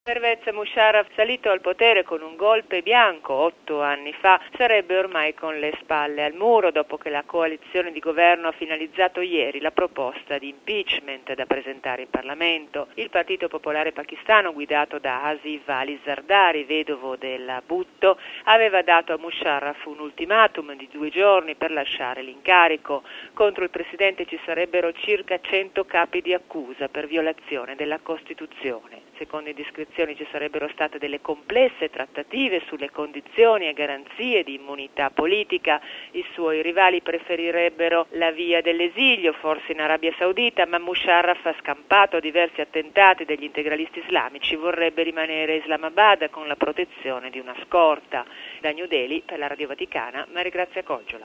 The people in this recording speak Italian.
Pervez Musharraf, salito al potere con un golpe bianco 8 anni fa, sarebbe ormai con le spalle al muro dopo che la coalizione di governo ha finalizzato ieri la proposta di impeachment da presentare in Parlamento. Il Partito Popolare Pakistano, guidato da Asif Ali Zardari, vedovo del Bhutto, aveva dato a Musharraf un ultimatum di 2 giorni per lasciare l'incarico. Contro il presidente ci sarebbero circa 100 capi di accusa per violazione della Costituzione. Secondo indiscrezioni ci sarebbero state delle complesse trattative sulle condizioni e garanzie di immunità politica. I suoi rivali preferirebbero la via dell'esilio, forse in Arabia Saudita, ma Musharraf ha scampato diversi attentati degli integralisti islamici, vorrebbe rimanere a Islamabad con la protezione di una scorta. Da New Delhi, per la Radio Vaticana, Maria Grazia Coggiola.